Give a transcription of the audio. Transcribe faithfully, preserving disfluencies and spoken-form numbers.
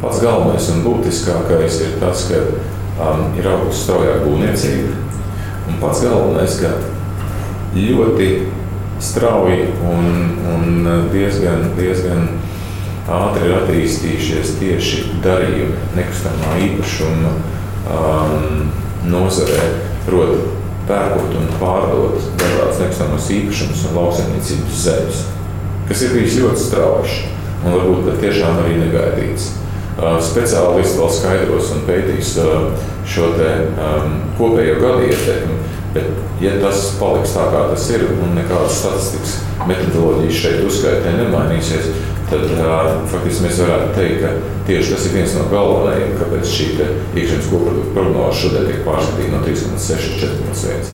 pats galvenais un būtiskākais ir tas, ka um, ir augusi straujāk būvniecība. Un pats galvenais, ka ļoti strauji un, un diezgan, diezgan ātri ir attīstījušies tieši darījumi nekustamā īpašuma um, nozarē, proti pērkot un pārdot dažādas nekustamos īpašumus un lauksaimniecības zemes, kas ir bijis ļoti strauji un varbūt pat tiešām arī negaidīts. Uh, speciālisti vēl skaidros un pētīs uh, šo te um, kopējo gadu ietekmi, bet ja tas paliks tā, kā tas ir un nekādas statistikas metodoloģijas šeit uzskaitē nemainīsies, tad uh, faktiski mēs varētu teikt, ka tieši tas ir viens no galvenajiem, kāpēc šī iekšzemes koprodukta prognoze šodien tiek pārskatīta no trīs komats seši uz četri komats viens.